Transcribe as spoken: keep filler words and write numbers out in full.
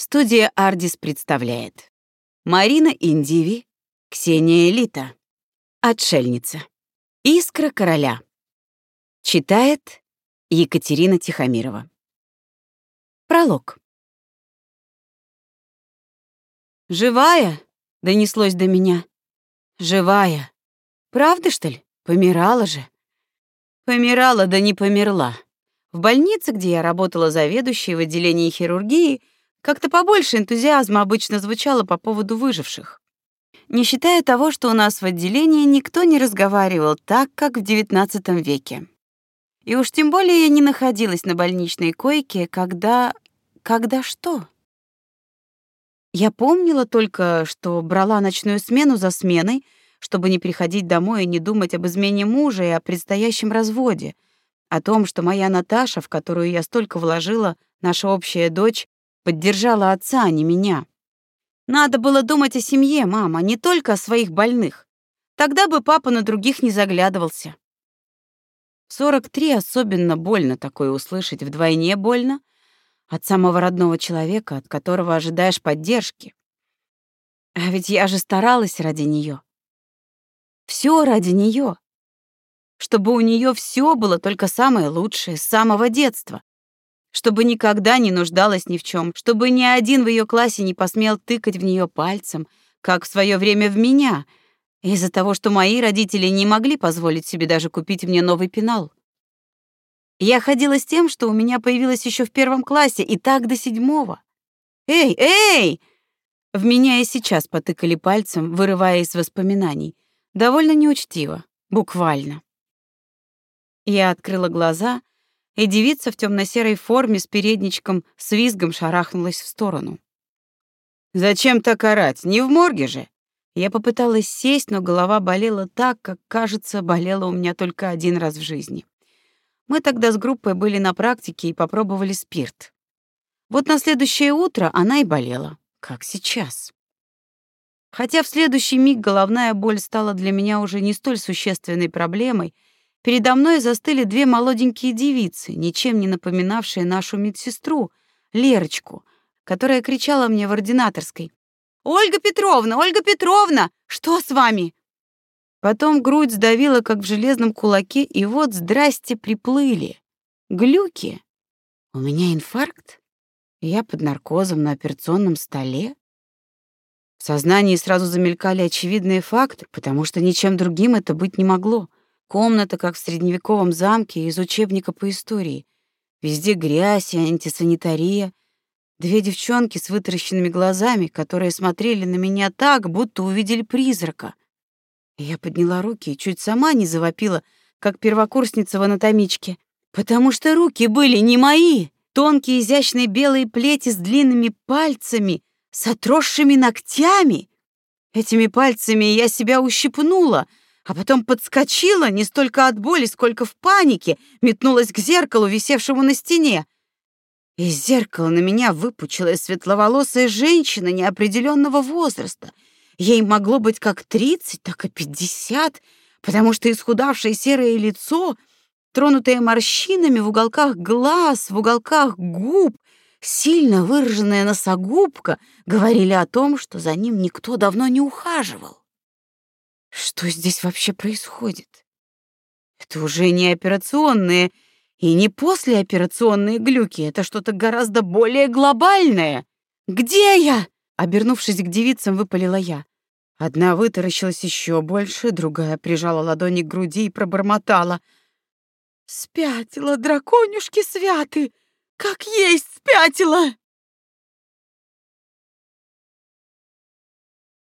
Студия «Ардис» представляет Марина Индиви, Ксения Элита. Отшельница. Искра короля. Читает Екатерина Тихомирова. Пролог. «Живая?» — донеслось до меня. «Живая. Правда, что ли? Помирала же». Помирала, да не померла. В больнице, где я работала заведующей в отделении хирургии, как-то побольше энтузиазма обычно звучало по поводу выживших. Не считая того, что у нас в отделении никто не разговаривал так, как в девятнадцатом веке. И уж тем более я не находилась на больничной койке, когда... Когда что? Я помнила только, что брала ночную смену за сменой, чтобы не приходить домой и не думать об измене мужа и о предстоящем разводе, о том, что моя Наташа, в которую я столько вложила, наша общая дочь, поддержала отца, а не меня. Надо было думать о семье, мама, не только о своих больных. Тогда бы папа на других не заглядывался. В сорок три особенно больно такое услышать, вдвойне больно от самого родного человека, от которого ожидаешь поддержки. А ведь я же старалась ради нее. Все ради нее. Чтобы у нее все было только самое лучшее с самого детства. Чтобы никогда не нуждалась ни в чем, чтобы ни один в ее классе не посмел тыкать в нее пальцем, как в свое время в меня, из-за того, что мои родители не могли позволить себе даже купить мне новый пенал. Я ходила с тем, что у меня появилось еще в первом классе, и так до седьмого. «Эй, эй!» В меня и сейчас потыкали пальцем, вырывая из воспоминаний. Довольно неучтиво, буквально. Я открыла глаза, и девица в темно-серой форме с передничком с визгом шарахнулась в сторону. «Зачем так орать? Не в морге же!» Я попыталась сесть, но голова болела так, как, кажется, болела у меня только один раз в жизни. Мы тогда с группой были на практике и попробовали спирт. Вот на следующее утро она и болела, как сейчас. Хотя в следующий миг головная боль стала для меня уже не столь существенной проблемой, передо мной застыли две молоденькие девицы, ничем не напоминавшие нашу медсестру, Лерочку, которая кричала мне в ординаторской: «Ольга Петровна, Ольга Петровна, что с вами?» Потом грудь сдавила, как в железном кулаке, и вот, здрасте, приплыли. Глюки. У меня инфаркт? Я под наркозом на операционном столе? В сознании сразу замелькали очевидные факты, потому что ничем другим это быть не могло. Комната, как в средневековом замке, из учебника по истории. Везде грязь и антисанитария. Две девчонки с вытаращенными глазами, которые смотрели на меня так, будто увидели призрака. Я подняла руки и чуть сама не завопила, как первокурсница в анатомичке, потому что руки были не мои. Тонкие изящные белые плети с длинными пальцами, с отросшими ногтями. Этими пальцами я себя ущипнула, а потом подскочила не столько от боли, сколько в панике, метнулась к зеркалу, висевшему на стене. Из зеркала на меня выпучилась светловолосая женщина неопределенного возраста. Ей могло быть как тридцать, так и пятьдесят, потому что исхудавшее серое лицо, тронутое морщинами в уголках глаз, в уголках губ, сильно выраженная носогубка говорили о том, что за ним никто давно не ухаживал. Что здесь вообще происходит? Это уже не операционные и не послеоперационные глюки, это что-то гораздо более глобальное. Где я? Обернувшись к девицам, выпалила я. Одна вытаращилась еще больше, другая прижала ладони к груди и пробормотала: «Спятила, драконюшки святы! Как есть спятила!»